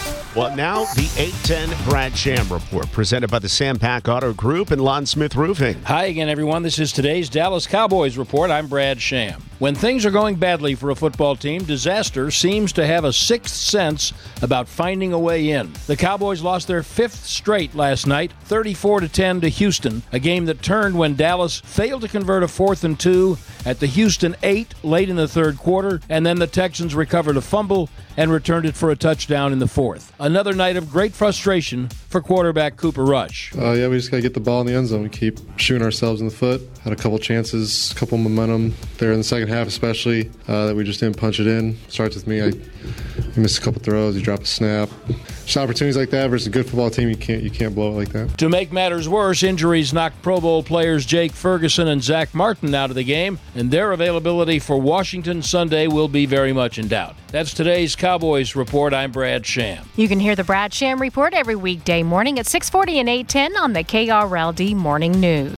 Well, now the 810 Brad Sham Report, presented by the Sam Pack Auto Group and Lon Smith Roofing. Hi again, everyone. This is today's Dallas Cowboys Report. I'm Brad Sham. When things are going badly for a football team, disaster seems to have a sixth sense about finding a way in. The Cowboys lost their fifth straight last night, 34-10 to Houston, a game that turned when Dallas failed to convert a 4th and 2 at the Houston 8 late in the third quarter, and then the Texans recovered a fumble and returned it for a touchdown in the fourth. Another night of great frustration for quarterback Cooper Rush. We just got to get the ball in the end zone. We keep shooting ourselves in the foot. Had a couple chances, a couple momentum there in the second half especially, that we just didn't punch it in. Starts with me. He missed a couple throws. He dropped a snap. Just opportunities like that versus a good football team, you can't blow it like that. To make matters worse, injuries knocked Pro Bowl players Jake Ferguson and Zach Martin out of the game, and their availability for Washington Sunday will be very much in doubt. That's today's Cowboys Report. I'm Brad Sham. You can hear the Brad Sham Report every weekday morning at 6:40 and 8:10 on the KRLD Morning News.